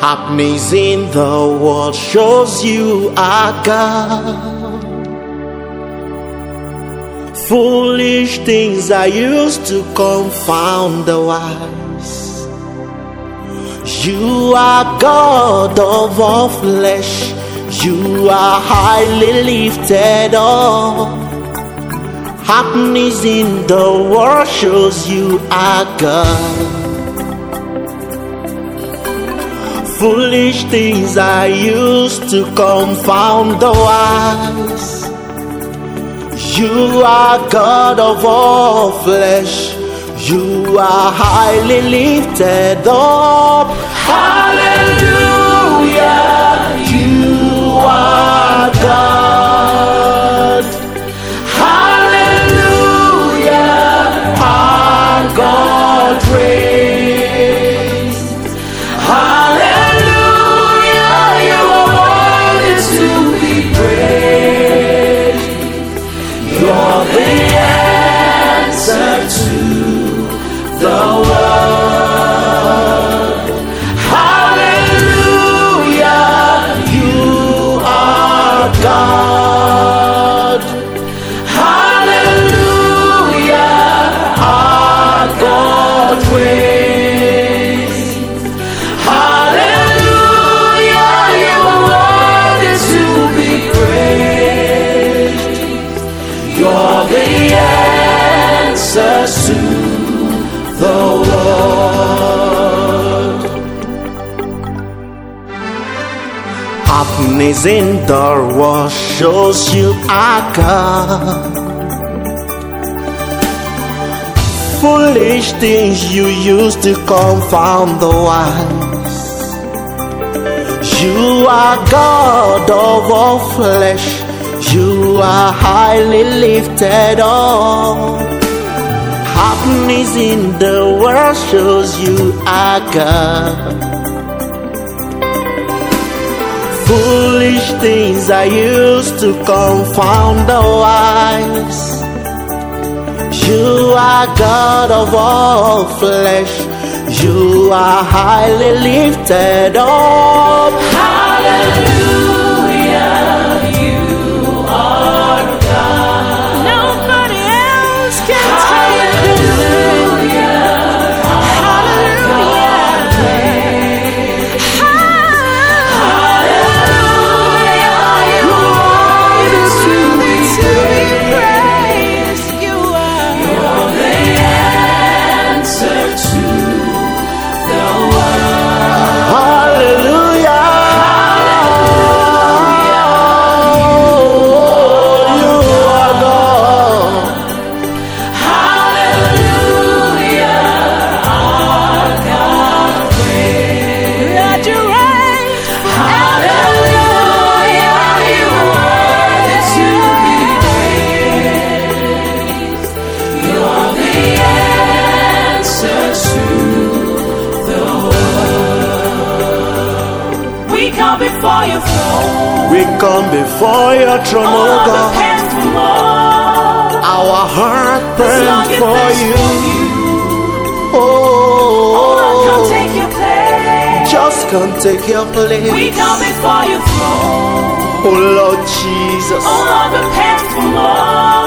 Happenings in the world shows you are God. Foolish things are used to confound the wise. You are God of all flesh. You are highly lifted up. Happenings in the world shows you are God. Foolish things are used to confound the wise. You are God of all flesh. You are highly lifted up. Hallelujah, you are God. Hallelujah, our God reigns. Hallelujah, you are worthy to be praised. You're the answer to the world. Hallelujah, you are God. Hallelujah, our God reigns. Hallelujah, you are worthy to be praised. You're the answer to the world. Happenings in the world shows you are God. Foolish things you use to confound the wise. You are God of all flesh. You are highly lifted up. Happenings in the world shows you are God. Foolish things are used to confound the wise. You are God of all flesh. You are highly lifted up. Hallelujah, you are God. Nobody else can take it. Before your throne, we come before your throne, oh God. Our heart burns for you. Oh, come take your place. Just come take your place. We come before your throne. Oh Lord Jesus. Oh Lord, repent for more.